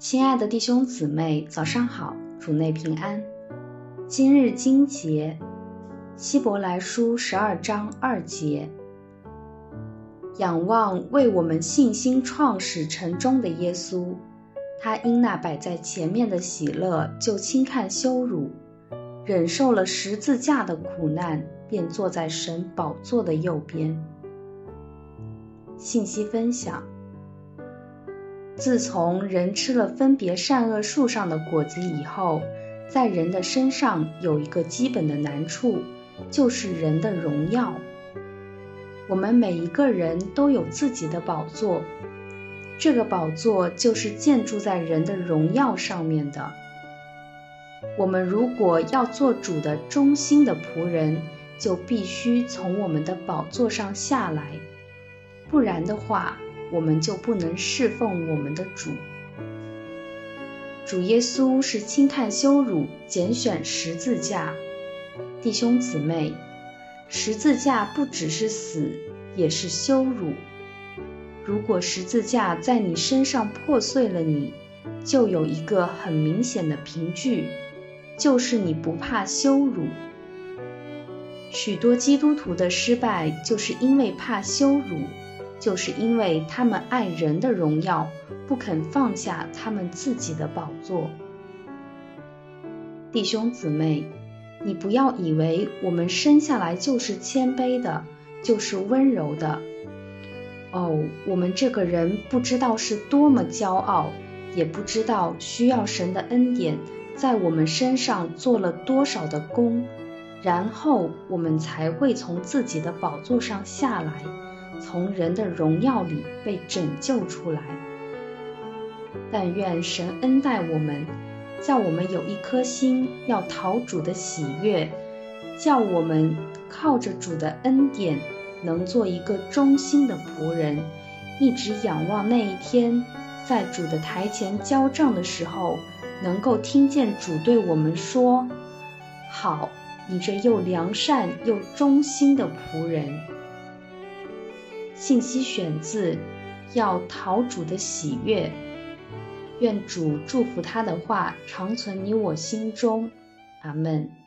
亲爱的弟兄姊妹，早上好，主内平安。今日经节，希伯来书12章2节。仰望为我们信心创始成终的耶稣，他因那摆在前面的喜乐，就轻看羞辱，忍受了十字架的苦难，便坐在神宝座的右边。信息分享：自从人吃了分别善恶树上的果子以后，在人的身上有一个基本的难处，就是人的荣耀。我们每一个人都有自己的宝座，这个宝座就是建筑在人的荣耀上面的。我们如果要做主的忠心的仆人，就必须从我们的宝座上下来，不然的话，我们就不能侍奉我们的主。主耶稣是轻看羞辱，拣选十字架。弟兄姊妹，十字架不只是死，也是羞辱。如果十字架在你身上破碎了你，就有一个很明显的凭据，就是你不怕羞辱。许多基督徒的失败，就是因为怕羞辱，就是因为他们爱人的荣耀，不肯放下他们自己的宝座。弟兄姊妹，你不要以为我们生下来就是谦卑的，就是温柔的。我们这个人不知道是多么骄傲，也不知道需要神的恩典在我们身上做了多少的功，然后我们才会从自己的宝座上下来，从人的荣耀里被拯救出来。但愿神恩待我们，叫我们有一颗心要讨主的喜悦，叫我们靠着主的恩典，能做一个忠心的仆人，一直仰望那一天，在主的台前交账的时候，能够听见主对我们说：好，你这又良善又忠心的仆人。信息选自要讨主的喜悦。愿主祝福他的话常存你我心中。阿们。